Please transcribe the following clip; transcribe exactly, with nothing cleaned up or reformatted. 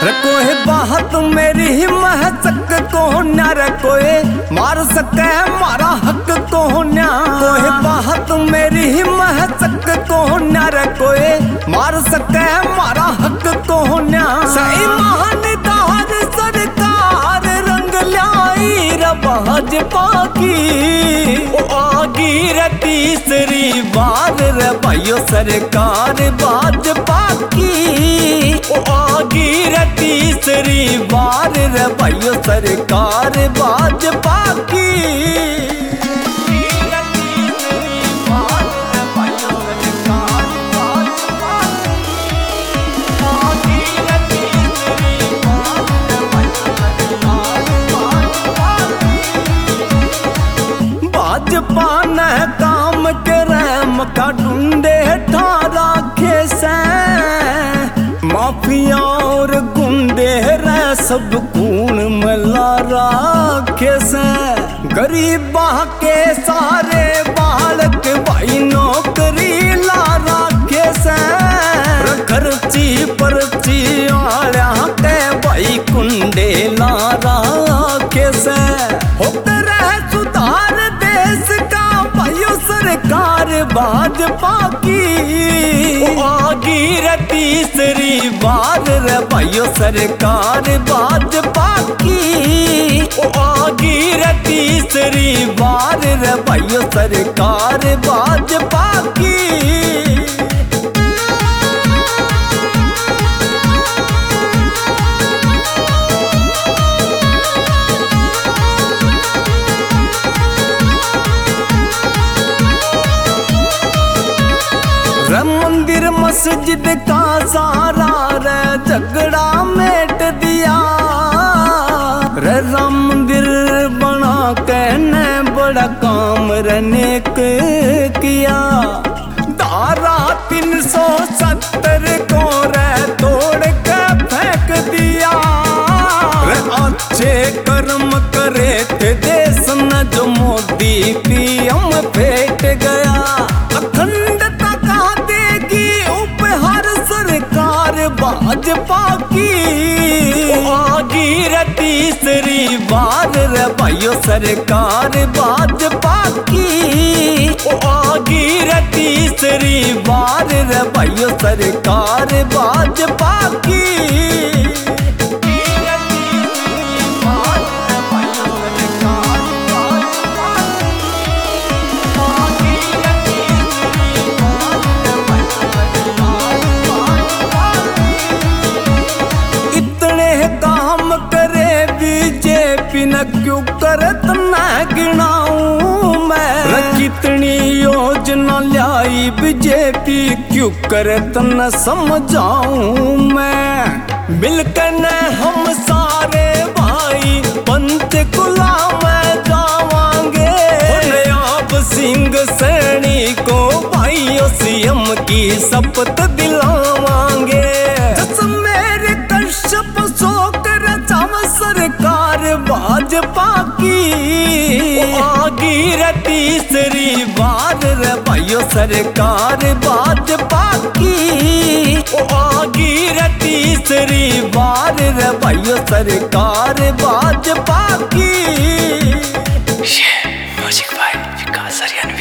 कोई बात मेरी महचक को न कोई मार सके मारा हक को न कोई बात मेरी महचक को न कोई मार सके मारा हक को न सही महानदार सरकार रंग लाई र भाजपा की आगी रे तीसरी बार रे भाइयों सरकार भाजपा की आगी रे तीसरी बार रे भाइयों सरकार भाजपा की भाजपा ने काम करे मका ढूंढे ठारा खेसे माफिया और गुंडे रे सब खून मला राखे से गरीबा के सारे बालक भाई नौकरी ला राखे से खर्ची परची आया के भाई कुंडे ला राखे से होते रहे सुधार देश का भाइयों सरकार भाजपा की आगी रे तीसरी बार रे भाइयों सरकार भाजपा की आगी रे तीसरी बार रे भाइयों सरकार भाजपा की मंदिर मस्जिद का सारा रे झगड़ा मेट दिया रे राम मंदिर बना के ने बड़ा काम रनेक किया धारा तीन सौ सत्तर को रे तोड़ के फेंक दिया रे अच्छे कर्म करे थे देश न जो मोदी पीएम फेंट गया अखंडता भाजपा की आगी रे तीसरी बार रे भाइयों सरकार भाजपा की आगी रे तीसरी बार रे भाइयों सरकार भाजपा की न क्यों करत न गिनाऊं मैं कितनी योजना लाई बीजेपी क्यों करत न समझाऊं मैं मिलकर न हम सारे भाई पंचकुला में जावांगे आप सिंह सैनी को भाइयों सीएम की शपथ दिलावांगे मेरे कश्यप शोक रचाव सरकार भाजपा की आगी रे तीसरी बार रे भाइयों सरकार भाजपा की आगी रे तीसरी बार रे भाइयों सरकार भाजपा की म्यूजिक बाय विकास हरियाणवी।